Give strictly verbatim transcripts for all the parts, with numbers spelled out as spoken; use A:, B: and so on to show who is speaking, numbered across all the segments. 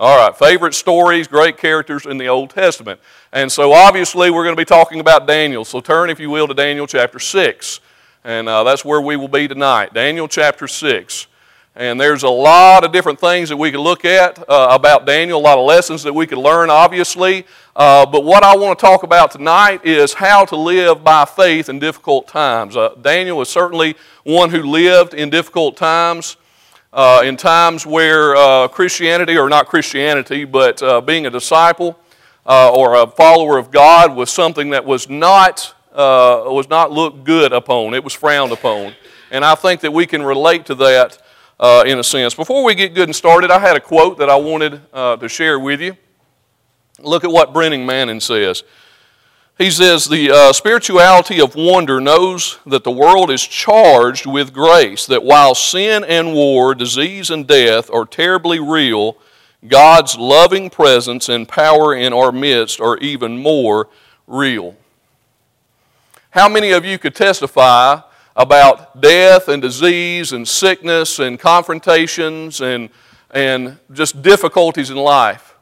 A: All right, favorite stories, great characters in the Old Testament. And so obviously we're going to be talking about Daniel. So turn, if you will, to Daniel chapter six. And uh, that's where we will be tonight, Daniel chapter six. And there's a lot of different things that we could look at uh, about Daniel, a lot of lessons that we could learn, obviously. Uh, but what I want to talk about tonight is how to live by faith in difficult times. Uh, Daniel is certainly one who lived in difficult times. Uh, in times where uh, Christianity, or not Christianity, but uh, being a disciple uh, or a follower of God was something that was not uh, was not looked good upon. It was frowned upon. And I think that we can relate to that uh, in a sense. Before we get good and started, I had a quote that I wanted uh, to share with you. Look at what Brennan Manning says. He says, the uh, spirituality of wonder knows that the world is charged with grace, that while sin and war, disease and death are terribly real, God's loving presence and power in our midst are even more real. How many of you could testify about death and disease and sickness and confrontations and, and just difficulties in life?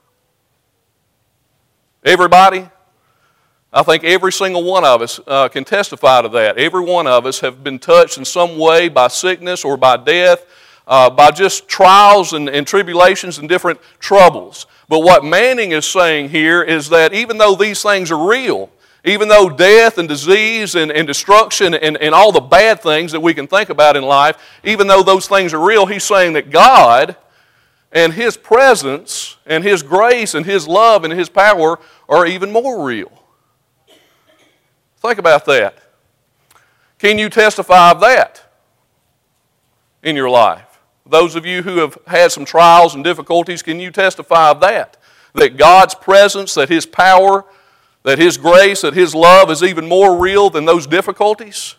A: Everybody? I think every single one of us uh, can testify to that. Every one of us have been touched in some way by sickness or by death, uh, by just trials and, and tribulations and different troubles. But what Manning is saying here is that even though these things are real, even though death and disease and, and destruction and, and all the bad things that we can think about in life, even though those things are real, he's saying that God and His presence and His grace and His love and His power are even more real. Think about that. Can you testify of that in your life? Those of you who have had some trials and difficulties, can you testify of that? That God's presence, that His power, that His grace, that His love is even more real than those difficulties?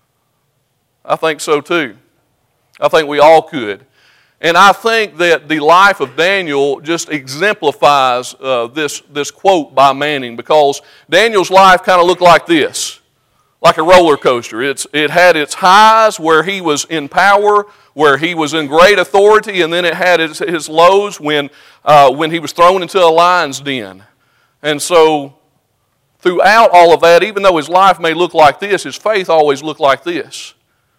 A: I think so too. I think we all could. And I think that the life of Daniel just exemplifies uh, this, this quote by Manning, because Daniel's life kind of looked like this, like a roller coaster. It's, it had its highs where he was in power, where he was in great authority, and then it had his, his lows when, uh, when he was thrown into a lion's den. And so throughout all of that, even though his life may look like this, his faith always looked like this.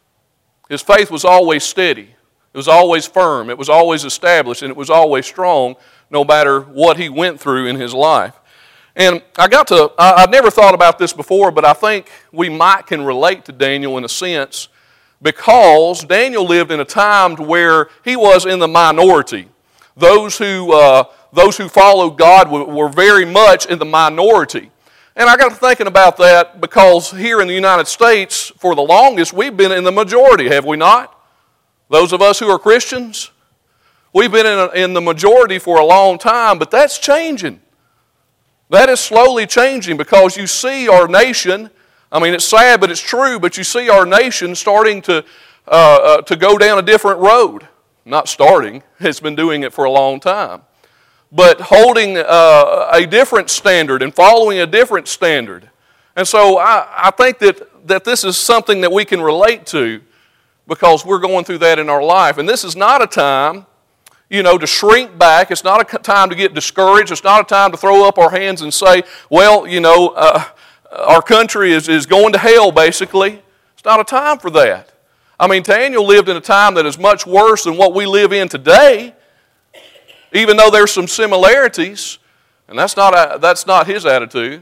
A: His faith was always steady. It was always firm, it was always established, and it was always strong no matter what he went through in his life. And I got to, I, I'd never thought about this before, but I think we might can relate to Daniel in a sense, because Daniel lived in a time where he was in the minority. Those who, uh, those who followed God were, were very much in the minority. And I got to thinking about that because here in the United States, for the longest, we've been in the majority, have we not? Those of us who are Christians, we've been in, a, in the majority for a long time, but that's changing. That is slowly changing because you see our nation, I mean it's sad but it's true, but you see our nation starting to, uh, uh, to go down a different road. Not starting, it's been doing it for a long time. But holding uh, a different standard and following a different standard. And so I, I think that, that this is something that we can relate to, because we're going through that in our life. And this is not a time, you know, to shrink back. It's not a time to get discouraged. It's not a time to throw up our hands and say, well, you know, uh, our country is, is going to hell, basically. It's not a time for that. I mean, Daniel lived in a time that is much worse than what we live in today, even though there's some similarities. And that's not, a, that's not his attitude.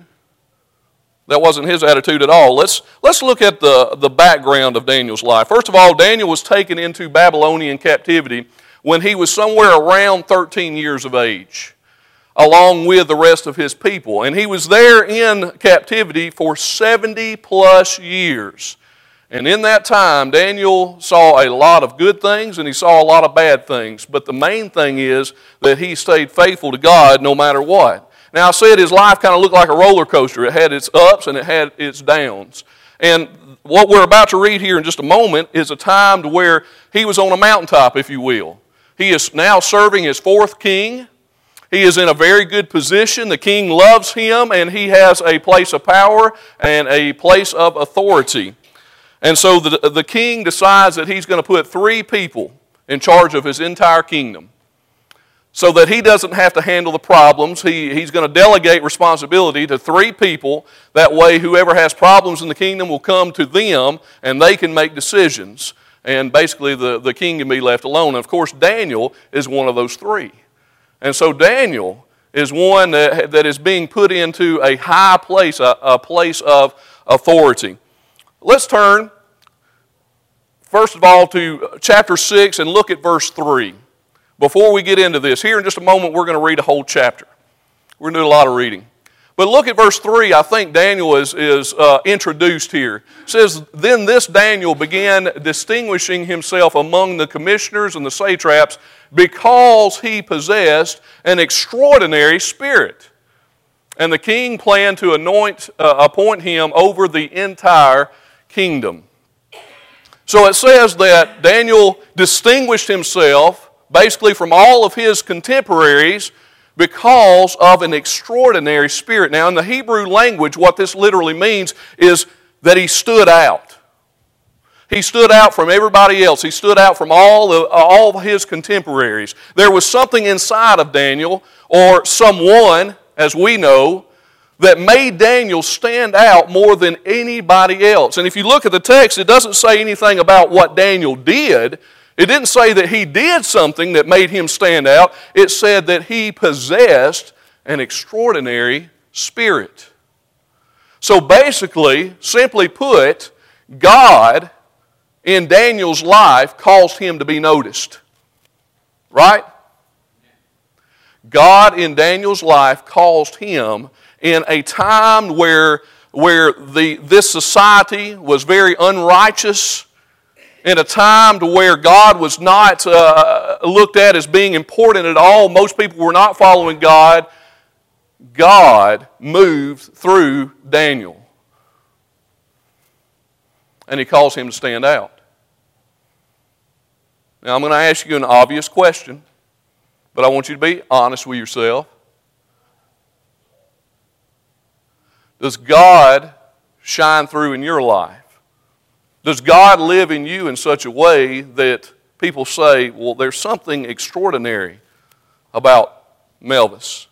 A: That wasn't his attitude at all. Let's, let's look at the, the background of Daniel's life. First of all, Daniel was taken into Babylonian captivity when he was somewhere around thirteen years of age, along with the rest of his people. And he was there in captivity for seventy plus years. And in that time, Daniel saw a lot of good things and he saw a lot of bad things. But the main thing is that he stayed faithful to God no matter what. Now, I said his life kind of looked like a roller coaster. It had its ups and it had its downs. And what we're about to read here in just a moment is a time to where he was on a mountaintop, if you will. He is now serving his fourth king. He is in a very good position. The king loves him, and he has a place of power and a place of authority. And so the, the king decides that he's going to put three people in charge of his entire kingdom. so that he doesn't have to handle the problems. He, he's going to delegate responsibility to three people. That way, whoever has problems in the kingdom will come to them, and they can make decisions. And basically, the, the king can be left alone. And of course, Daniel is one of those three. And so Daniel is one that, that is being put into a high place, a, a place of authority. Let's turn, first of all, to chapter six and look at verse three. Before we get into this, here in just a moment, we're going to read a whole chapter. We're going to do a lot of reading. But look at verse three. I think Daniel is, is uh, introduced here. It says, "Then this Daniel began distinguishing himself among the commissioners and the satraps because he possessed an extraordinary spirit. And the king planned to anoint, uh, appoint him over the entire kingdom." So it says that Daniel distinguished himself basically from all of his contemporaries because of an extraordinary spirit. Now in the Hebrew language, what this literally means is that he stood out. He stood out from everybody else. He stood out from all of, all of his contemporaries. There was something inside of Daniel, or someone, as we know, that made Daniel stand out more than anybody else. And if you look at the text, it doesn't say anything about what Daniel did. It didn't say that he did something that made him stand out. It said that he possessed an extraordinary spirit. So basically, simply put, God in Daniel's life caused him to be noticed. Right? God in Daniel's life caused him in a time where, where the, this society was very unrighteous, in a time to where God was not uh, looked at as being important at all. Most people were not following God. God moved through Daniel. And he caused him to stand out. Now I'm going to ask you an obvious question, but I want you to be honest with yourself. Does God shine through in your life? Does God live in you in such a way that people say, well, there's something extraordinary about Melvis?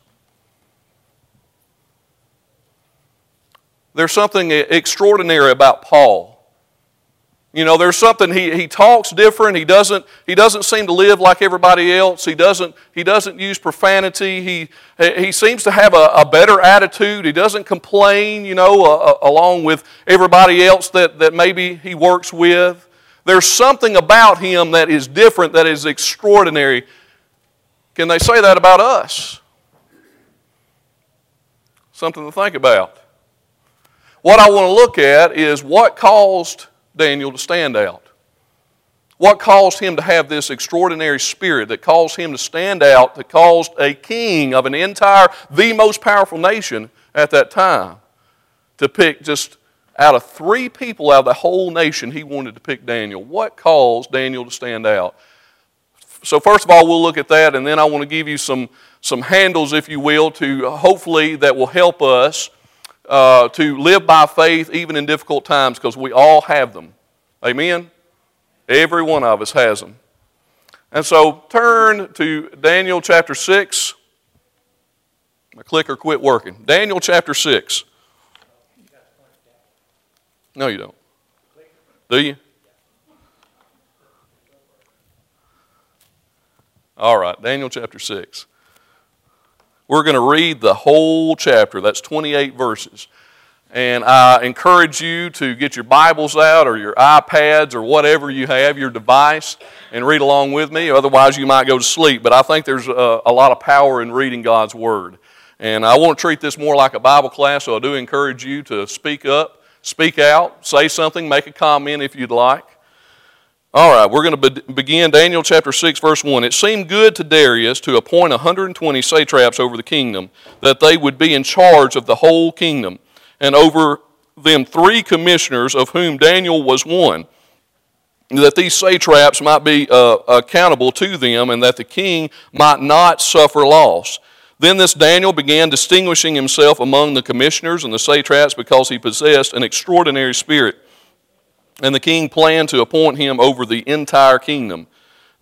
A: There's something extraordinary about Paul. You know, there's something, he, he talks different. He doesn't, he doesn't seem to live like everybody else. He doesn't, he doesn't use profanity. He, he seems to have a, a better attitude. He doesn't complain, you know, uh, along with everybody else that, that maybe he works with. There's something about him that is different, that is extraordinary. Can they say that about us? Something to think about. What I want to look at is what caused Daniel to stand out. What caused him to have this extraordinary spirit that caused him to stand out, that caused a king of an entire, the most powerful nation at that time, to pick just out of three people out of the whole nation, he wanted to pick Daniel. What caused Daniel to stand out? So first of all, we'll look at that, and then I want to give you some, some handles, if you will, to hopefully that will help us Uh, to live by faith even in difficult times, because we all have them. Amen? Every one of us has them. And so turn to Daniel chapter six. My clicker quit working. Daniel chapter six. No, you don't. Do you? All right, Daniel chapter six. We're going to read the whole chapter. That's twenty-eight verses. And I encourage you to get your Bibles out or your iPads or whatever you have, your device, and read along with me. Otherwise, you might go to sleep. But I think there's a, a lot of power in reading God's Word. And I want to treat this more like a Bible class, so I do encourage you to speak up, speak out, say something, make a comment if you'd like. All right, we're going to be- begin Daniel chapter six, verse one. "It seemed good to Darius to appoint one hundred twenty satraps over the kingdom, that they would be in charge of the whole kingdom, and over them three commissioners, of whom Daniel was one, that these satraps might be uh, accountable to them, and that the king might not suffer loss. Then this Daniel began distinguishing himself among the commissioners and the satraps because he possessed an extraordinary spirit. And the king planned to appoint him over the entire kingdom.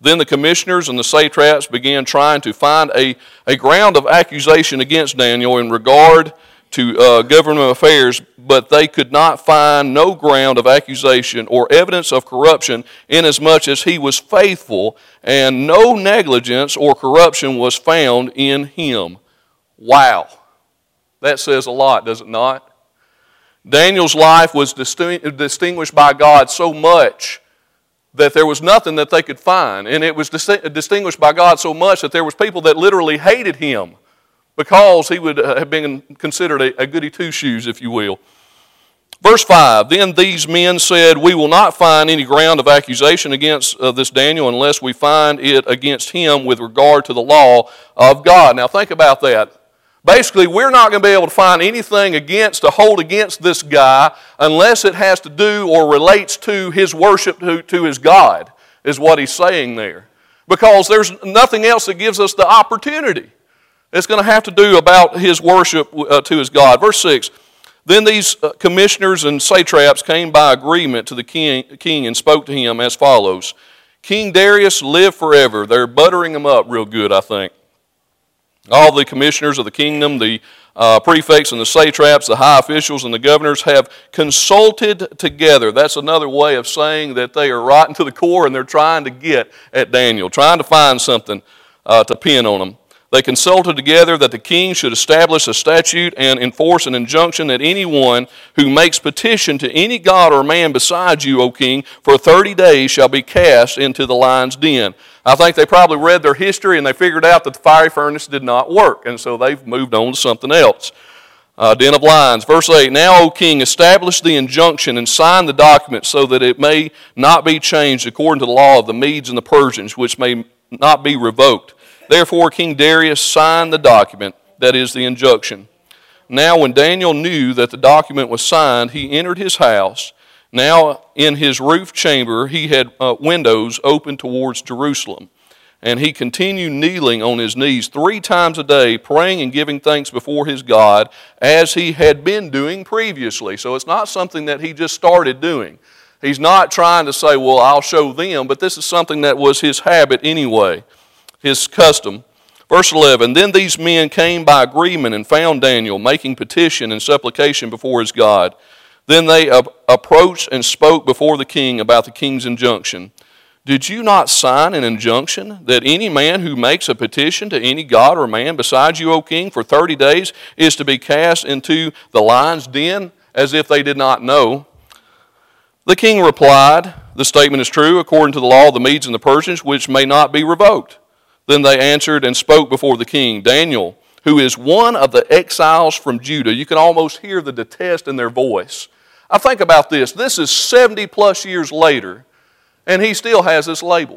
A: Then the commissioners and the satraps began trying to find a, a ground of accusation against Daniel in regard to uh, government affairs, but they could not find no ground of accusation or evidence of corruption, inasmuch as he was faithful, and no negligence or corruption was found in him. Wow. That says a lot, does it not? Daniel's life was distinguished by God so much that there was nothing that they could find. And it was distinguished by God so much that there was people that literally hated him because he would have been considered a, a goody two-shoes, if you will. Verse five, then these men said, we will not find any ground of accusation against uh, this Daniel unless we find it against him with regard to the law of God. Now think about that. Basically, we're not going to be able to find anything against, to hold against this guy unless it has to do or relates to his worship to, to his God, is what he's saying there. Because there's nothing else that gives us the opportunity. It's going to have to do about his worship uh, to his God. Verse six, then these uh, commissioners and satraps came by agreement to the king, king and spoke to him as follows. King Darius, live forever. They're buttering him up real good, I think. All the commissioners of the kingdom, the uh, prefects and the satraps, the high officials and the governors have consulted together. That's another way of saying that they are rotten to the core and they're trying to get at Daniel, trying to find something uh, to pin on him. They consulted together that the king should establish a statute and enforce an injunction that anyone who makes petition to any god or man besides you, O king, for thirty days shall be cast into the lion's den. I think they probably read their history and they figured out that the fiery furnace did not work, and so they've moved on to something else. Uh, den of lions. Verse eight, now, O king, establish the injunction and sign the document so that it may not be changed according to the law of the Medes and the Persians, which may not be revoked. Therefore, King Darius signed the document, that is the injunction. Now, when Daniel knew that the document was signed, he entered his house. Now, in his roof chamber, he had uh, windows open towards Jerusalem. And he continued kneeling on his knees three times a day, praying and giving thanks before his God, as he had been doing previously. So it's not something that he just started doing. He's not trying to say, well, I'll show them, but this is something that was his habit anyway. His custom. Verse eleven, then these men came by agreement and found Daniel making petition and supplication before his God. Then they approached and spoke before the king about the king's injunction. Did you not sign an injunction that any man who makes a petition to any god or man besides you, O king, for thirty days is to be cast into the lion's den? As if they did not know. The king replied, the statement is true according to the law of the Medes and the Persians, which may not be revoked. Then they answered and spoke before the king. Daniel, who is one of the exiles from Judah, you can almost hear the detest in their voice. I think about this. This is seventy plus years later, and he still has this label.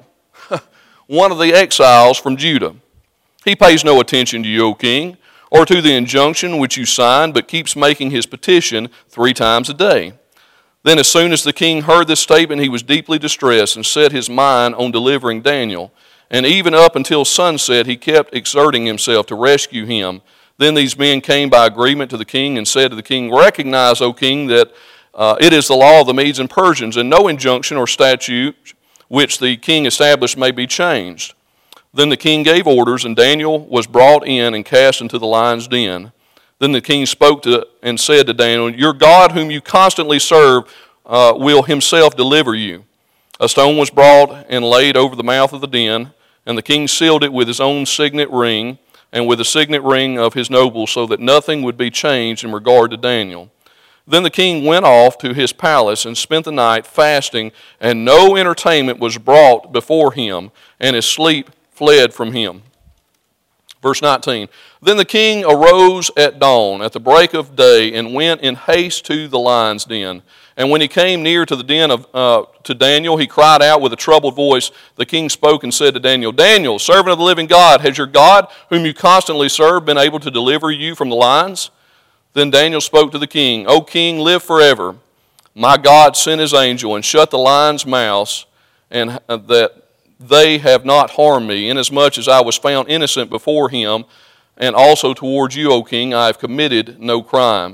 A: One of the exiles from Judah. He pays no attention to you, O king, or to the injunction which you signed, but keeps making his petition three times a day. Then as soon as the king heard this statement, he was deeply distressed and set his mind on delivering Daniel. And even up until sunset, he kept exerting himself to rescue him. Then these men came by agreement to the king and said to the king, recognize, O king, that uh, it is the law of the Medes and Persians, and no injunction or statute which the king established may be changed. Then the king gave orders, and Daniel was brought in and cast into the lion's den. Then the king spoke to and said to Daniel, your God whom you constantly serve uh, will himself deliver you. A stone was brought and laid over the mouth of the den, and the king sealed it with his own signet ring and with the signet ring of his nobles, so that nothing would be changed in regard to Daniel. Then the king went off to his palace and spent the night fasting, and no entertainment was brought before him, and his sleep fled from him. Verse nineteen, then the king arose at dawn, at the break of day, and went in haste to the lion's den. And when he came near to the den of uh, to Daniel, he cried out with a troubled voice. The king spoke and said to Daniel, Daniel, servant of the living God, has your God, whom you constantly serve, been able to deliver you from the lions? Then Daniel spoke to the king, O king, live forever. My God sent his angel and shut the lions' mouths, and uh, that they have not harmed me, inasmuch as I was found innocent before him, and also towards you, O king, I have committed no crime.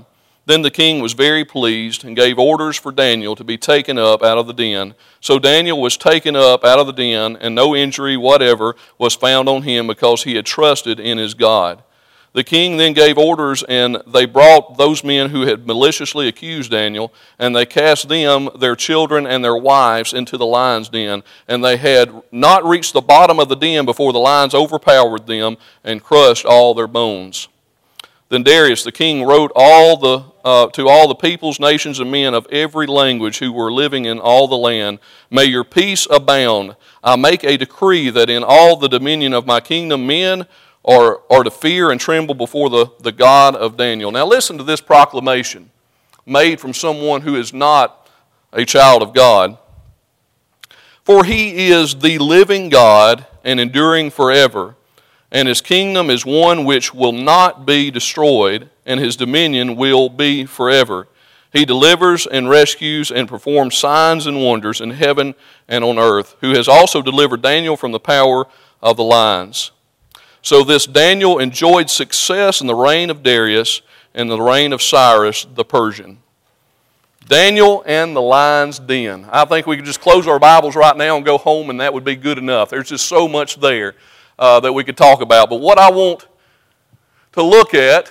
A: Then the king was very pleased and gave orders for Daniel to be taken up out of the den. So Daniel was taken up out of the den, and no injury whatever was found on him because he had trusted in his God. The king then gave orders, and they brought those men who had maliciously accused Daniel, and they cast them, their children, and their wives into the lions' den. And they had not reached the bottom of the den before the lions overpowered them and crushed all their bones. Then Darius the king wrote all the, uh, to all the peoples, nations, and men of every language who were living in all the land, "May your peace abound. I make a decree that in all the dominion of my kingdom men are, are to fear and tremble before the, the God of Daniel." Now listen to this proclamation made from someone who is not a child of God. "For he is the living God and enduring forever. And his kingdom is one which will not be destroyed, and his dominion will be forever. He delivers and rescues and performs signs and wonders in heaven and on earth, who has also delivered Daniel from the power of the lions." So this Daniel enjoyed success in the reign of Darius and the reign of Cyrus the Persian. Daniel and the lion's den. I think we could just close our Bibles right now and go home, and that would be good enough. There's just so much there Uh, that we could talk about. But what I want to look at,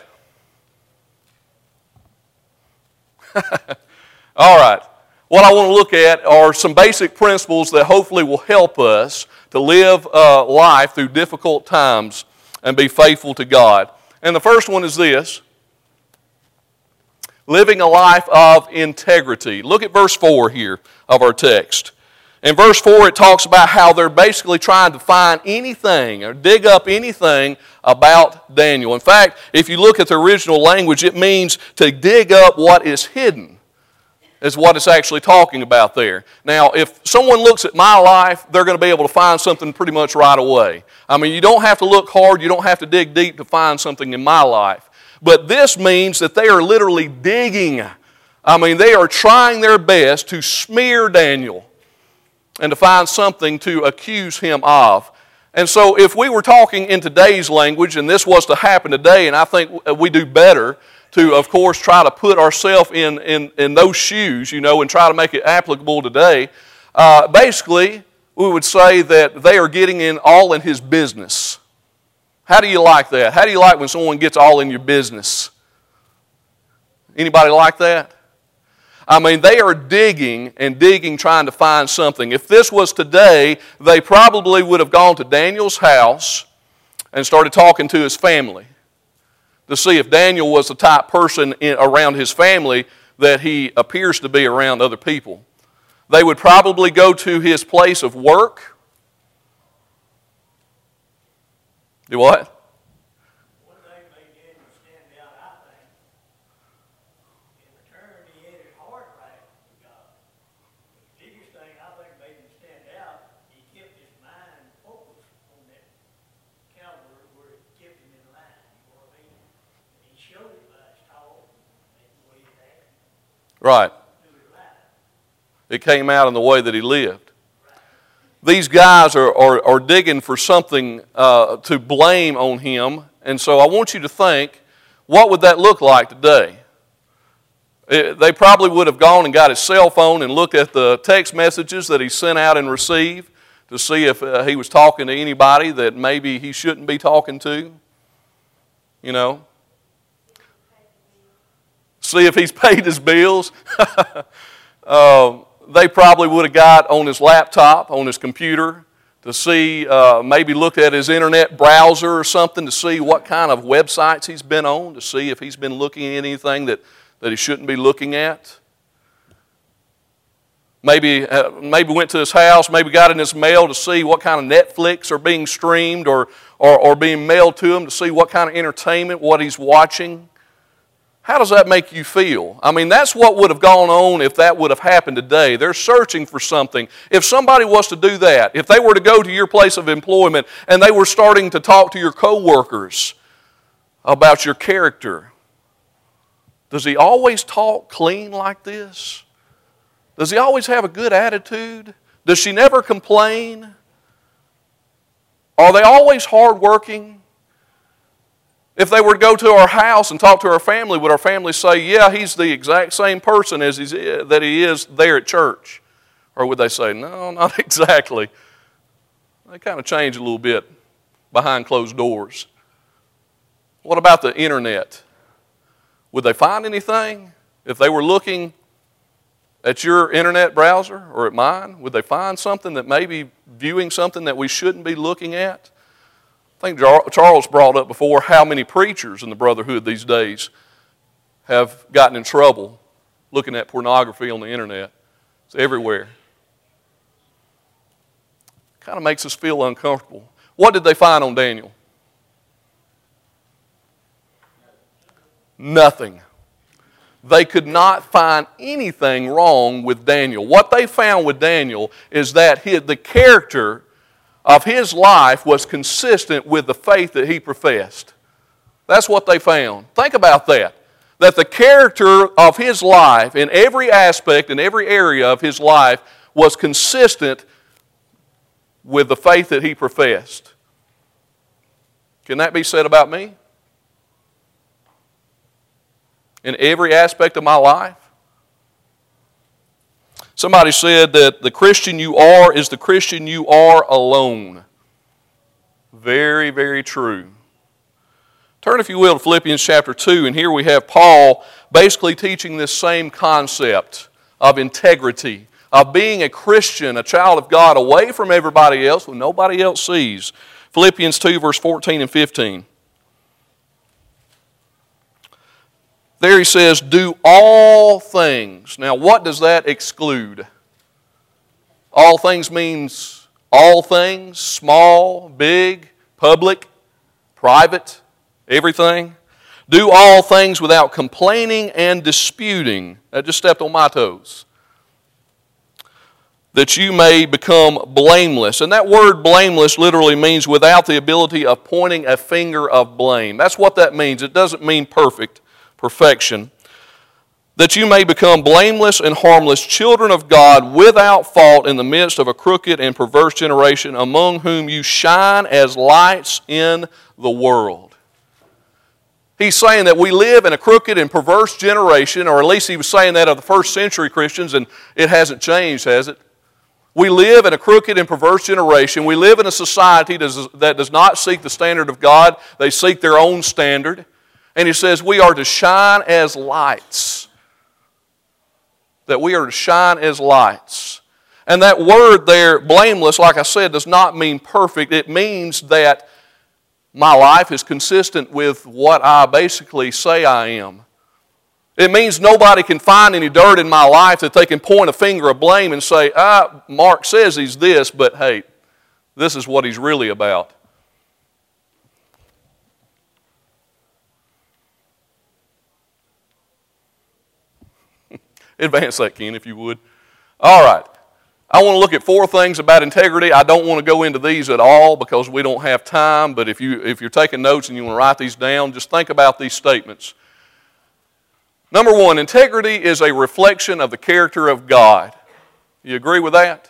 A: all right, what I want to look at are some basic principles that hopefully will help us to live uh, life through difficult times and be faithful to God. And the first one is this: living a life of integrity. Look at verse four here of our text. In verse four, it talks about how they're basically trying to find anything or dig up anything about Daniel. In fact, if you look at the original language, it means to dig up what is hidden, is what it's actually talking about there. Now, if someone looks at my life, they're going to be able to find something pretty much right away. I mean, you don't have to look hard, you don't have to dig deep to find something in my life. But this means that they are literally digging. I mean, they are trying their best to smear Daniel and to find something to accuse him of. And so if we were talking in today's language, and this was to happen today, and I think we do better to, of course, try to put ourselves in, in, in those shoes, you know, and try to make it applicable today, uh, basically, we would say that they are getting in all in his business. How do you like that? How do you like when someone gets all in your business? Anybody like that? I mean, they are digging and digging trying to find something. If this was today, they probably would have gone to Daniel's house and started talking to his family to see if Daniel was the type person in, around his family that he appears to be around other people. They would probably go to his place of work. Do what? Right. It came out in the way that he lived. These guys are, are, are digging for something uh, to blame on him. And so I want you to think, what would that look like today? It, they probably would have gone and got his cell phone and looked at the text messages that he sent out and received to see if uh, he was talking to anybody that maybe he shouldn't be talking to. You know. See if he's paid his bills. uh, they probably would have got on his laptop, on his computer, to see, uh, maybe looked at his internet browser or something to see what kind of websites he's been on, to see if he's been looking at anything that, that he shouldn't be looking at. Maybe, uh, maybe went to his house, maybe got in his mail to see what kind of Netflix are being streamed or, or, or being mailed to him to see what kind of entertainment, what he's watching. How does that make you feel? I mean, that's what would have gone on if that would have happened today. They're searching for something. If somebody was to do that, if they were to go to your place of employment and they were starting to talk to your coworkers about your character, does he always talk clean like this? Does he always have a good attitude? Does she never complain? Are they always hardworking? If they were to go to our house and talk to our family, would our family say, yeah, he's the exact same person as he's, that he is there at church? Or would they say, no, not exactly? They kind of change a little bit behind closed doors. What about the internet? Would they find anything? If they were looking at your internet browser or at mine, would they find something that may be viewing something that we shouldn't be looking at? I think Charles brought up before how many preachers in the Brotherhood these days have gotten in trouble looking at pornography on the internet. It's everywhere. Kind of makes us feel uncomfortable. What did they find on Daniel? Nothing. They could not find anything wrong with Daniel. What they found with Daniel is that he, the character of his life was consistent with the faith that he professed. That's what they found. Think about that. That the character of his life in every aspect, in every area of his life was consistent with the faith that he professed. Can that be said about me? In every aspect of my life? Somebody said that the Christian you are is the Christian you are alone. Very, very true. Turn, if you will, to Philippians chapter two, and here we have Paul basically teaching this same concept of integrity, of being a Christian, a child of God, away from everybody else when nobody else sees. Philippians two, verse fourteen and fifteen. There he says, do all things. Now, what does that exclude? All things means all things, small, big, public, private, everything. Do all things without complaining and disputing. That just stepped on my toes. That you may become blameless. And that word blameless literally means without the ability of pointing a finger of blame. That's what that means. It doesn't mean perfect. Perfection, that you may become blameless and harmless children of God without fault in the midst of a crooked and perverse generation among whom you shine as lights in the world. He's saying that we live in a crooked and perverse generation, or at least he was saying that of the first century Christians, and it hasn't changed, has it? We live in a crooked and perverse generation. We live in a society that does not seek the standard of God. They seek their own standard. And he says we are to shine as lights. That we are to shine as lights. And that word there, blameless, like I said, does not mean perfect. It means that my life is consistent with what I basically say I am. It means nobody can find any dirt in my life that they can point a finger of blame and say, ah, Mark says he's this, but hey, this is what he's really about. Advance that, Ken, if you would. All right. I want to look at four things about integrity. I don't want to go into these at all because we don't have time, but if, you, if you're taking notes and you want to write these down, just think about these statements. Number one, integrity is a reflection of the character of God. You agree with that?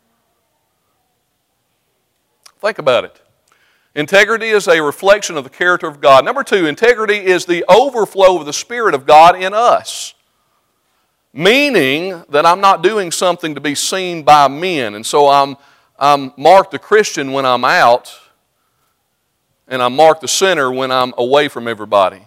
A: Think about it. Integrity is a reflection of the character of God. Number two, integrity is the overflow of the Spirit of God in us. Meaning that I'm not doing something to be seen by men. And so I'm, I'm marked a Christian when I'm out, and I'm marked a sinner when I'm away from everybody.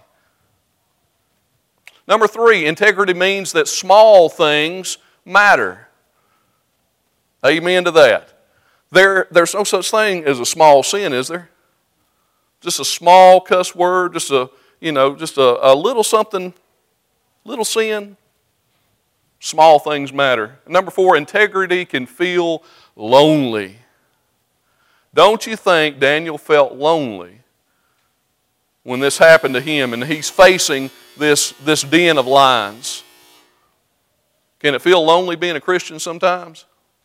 A: Number three, integrity means that small things matter. Amen to that. There, there's no such thing as a small sin, is there? Just a small cuss word, just a, you know, just a, a little something, little sin. Small things matter. Number four, integrity can feel lonely. Don't you think Daniel felt lonely when this happened to him and he's facing this, this den of lions? Can it feel lonely being a Christian sometimes?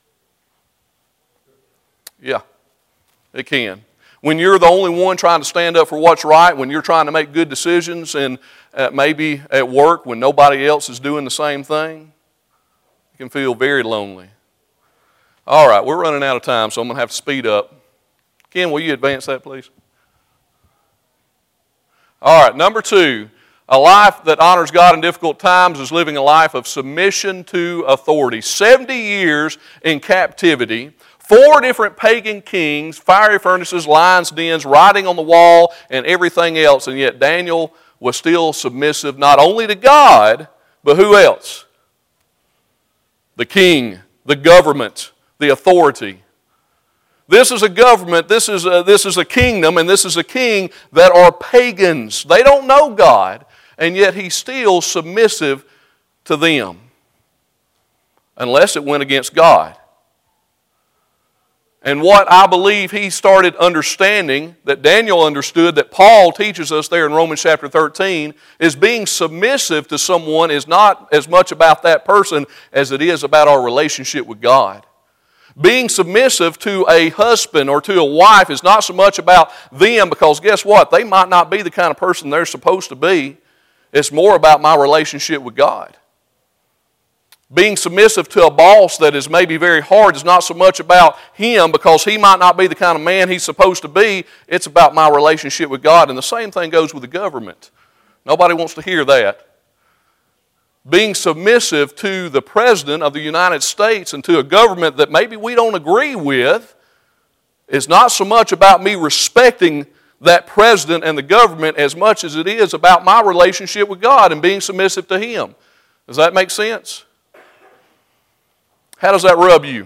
A: Yeah, it can. When you're the only one trying to stand up for what's right, when you're trying to make good decisions, and uh, maybe at work when nobody else is doing the same thing, you can feel very lonely. All right, we're running out of time, so I'm going to have to speed up. Ken, will you advance that, please? All right, number two, a life that honors God in difficult times is living a life of submission to authority. seventy years in captivity, four different pagan kings, fiery furnaces, lions' dens, writing on the wall, and everything else, and yet Daniel was still submissive not only to God, but who else? The king, the government, the authority. This is a government, this is a, this is a kingdom, and this is a king that are pagans. They don't know God, and yet he's still submissive to them, unless it went against God. And what I believe he started understanding, that Daniel understood, that Paul teaches us there in Romans chapter thirteen, is being submissive to someone is not as much about that person as it is about our relationship with God. Being submissive to a husband or to a wife is not so much about them, because guess what? They might not be the kind of person they're supposed to be. It's more about my relationship with God. Being submissive to a boss that is maybe very hard is not so much about him, because he might not be the kind of man he's supposed to be. It's about my relationship with God. And the same thing goes with the government. Nobody wants to hear that. Being submissive to the President of the United States and to a government that maybe we don't agree with is not so much about me respecting that president and the government as much as it is about my relationship with God and being submissive to Him. Does that make sense? How does that rub you?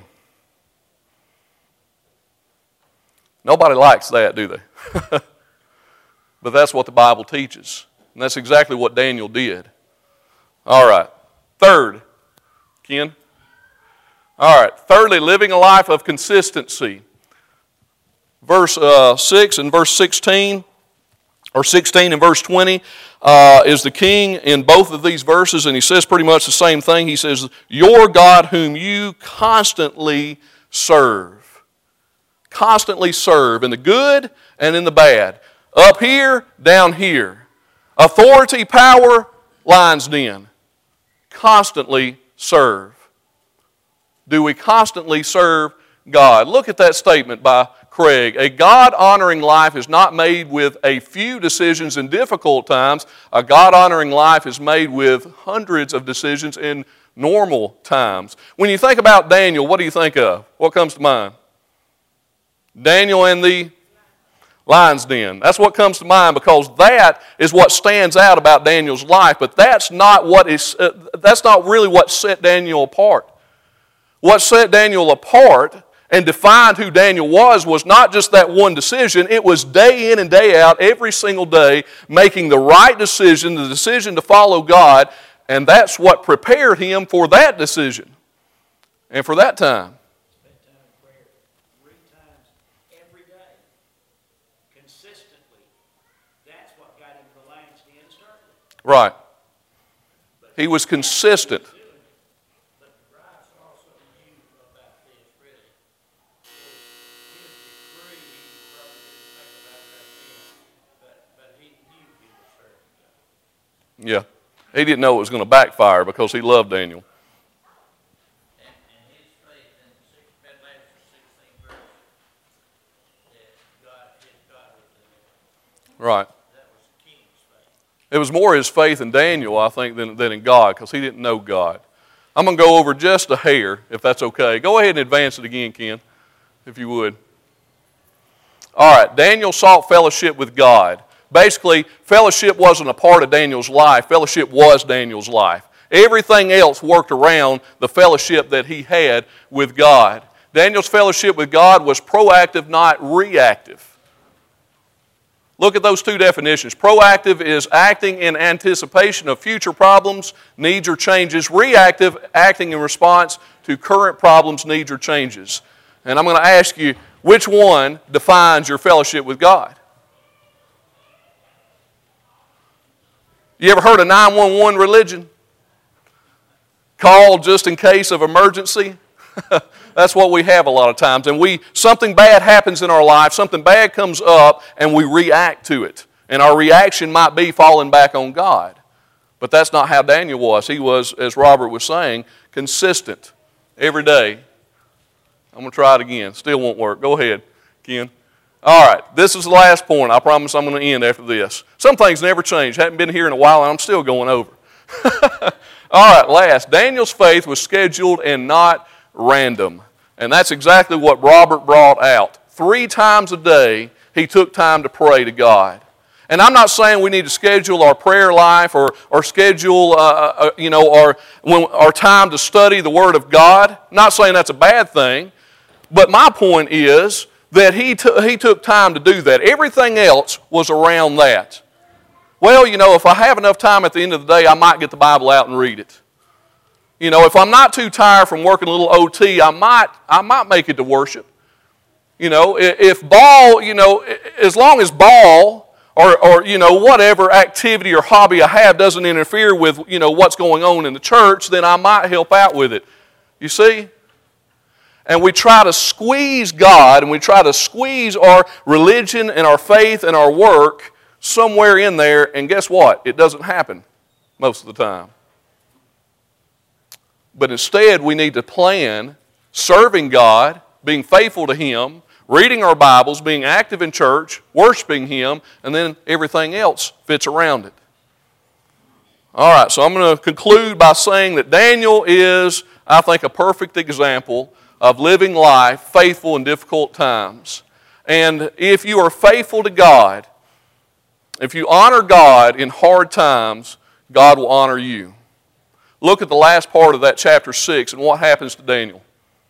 A: Nobody likes that, do they? But that's what the Bible teaches. And that's exactly what Daniel did. All right. Third, Ken. All right. Thirdly, living a life of consistency. Verse uh, six and verse sixteen, or sixteen and verse twenty, uh, is the king in both of these verses, and he says pretty much the same thing. He says, your God whom you constantly serve. Constantly serve, in the good and in the bad. Up here, down here. Authority, power, lion's den. Constantly serve. Do we constantly serve God? Look at that statement by Craig. A God-honoring life is not made with a few decisions in difficult times. A God-honoring life is made with hundreds of decisions in normal times. When you think about Daniel, what do you think of? What comes to mind? Daniel and the lion's den. That's what comes to mind, because that is what stands out about Daniel's life. But that's not what is. Uh, that's not really what set Daniel apart. What set Daniel apart and defined who Daniel was was not just that one decision. It was day in and day out, every single day, making the right decision, the decision to follow God, and that's what prepared him for that decision and for that time.
B: Spend time in prayer three times every day, consistently. That's what got him to the lion's den and started.
A: Right. He was consistent. Yeah. He didn't know it was going to backfire because he loved Daniel.
B: And, and his faith in the six, that last sixteen verse, that God, his God was in there.
A: Right.
B: That was the king's faith.
A: It was more his faith in Daniel, I think, than, than in God, because he didn't know God. I'm going to go over just a hair, if that's okay. Go ahead and advance it again, Ken, if you would. All right. Daniel sought fellowship with God. Basically, fellowship wasn't a part of Daniel's life. Fellowship was Daniel's life. Everything else worked around the fellowship that he had with God. Daniel's fellowship with God was proactive, not reactive. Look at those two definitions. Proactive is acting in anticipation of future problems, needs, or changes. Reactive, acting in response to current problems, needs, or changes. And I'm going to ask you, which one defines your fellowship with God? You ever heard of nine one one religion? Call just in case of emergency? That's what we have a lot of times. And we something bad happens in our life, something bad comes up, and we react to it. And our reaction might be falling back on God. But that's not how Daniel was. He was, as Robert was saying, consistent every day. I'm going to try it again. Still won't work. Go ahead, Ken. All right, this is the last point. I promise I'm going to end after this. Some things never change. Haven't been here in a while, and I'm still going over. All right, last. Daniel's faith was scheduled and not random. And that's exactly what Robert brought out. Three times a day, he took time to pray to God. And I'm not saying we need to schedule our prayer life or, or schedule, uh, uh, you know, our, when, our time to study the Word of God. I'm not saying that's a bad thing. But my point is that he, t- he took time to do that. Everything else was around that. Well, you know, if I have enough time at the end of the day, I might get the Bible out and read it. You know, if I'm not too tired from working a little O T, I might, I might make it to worship. You know, if ball, you know, as long as ball or, or, you know, whatever activity or hobby I have doesn't interfere with, you know, what's going on in the church, then I might help out with it. You see? And we try to squeeze God and we try to squeeze our religion and our faith and our work somewhere in there, and guess what? It doesn't happen most of the time. But instead, we need to plan serving God, being faithful to Him, reading our Bibles, being active in church, worshiping Him, and then everything else fits around it. All right, so I'm going to conclude by saying that Daniel is, I think, a perfect example of living life faithful in difficult times. And if you are faithful to God, if you honor God in hard times, God will honor you. Look at the last part of that chapter six and what happens to Daniel.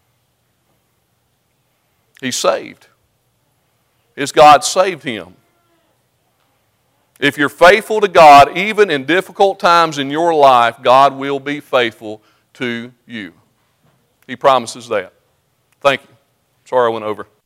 A: He's saved. His God saved him. If you're faithful to God, even in difficult times in your life, God will be faithful to you. He promises that. Thank you. Sorry I went over.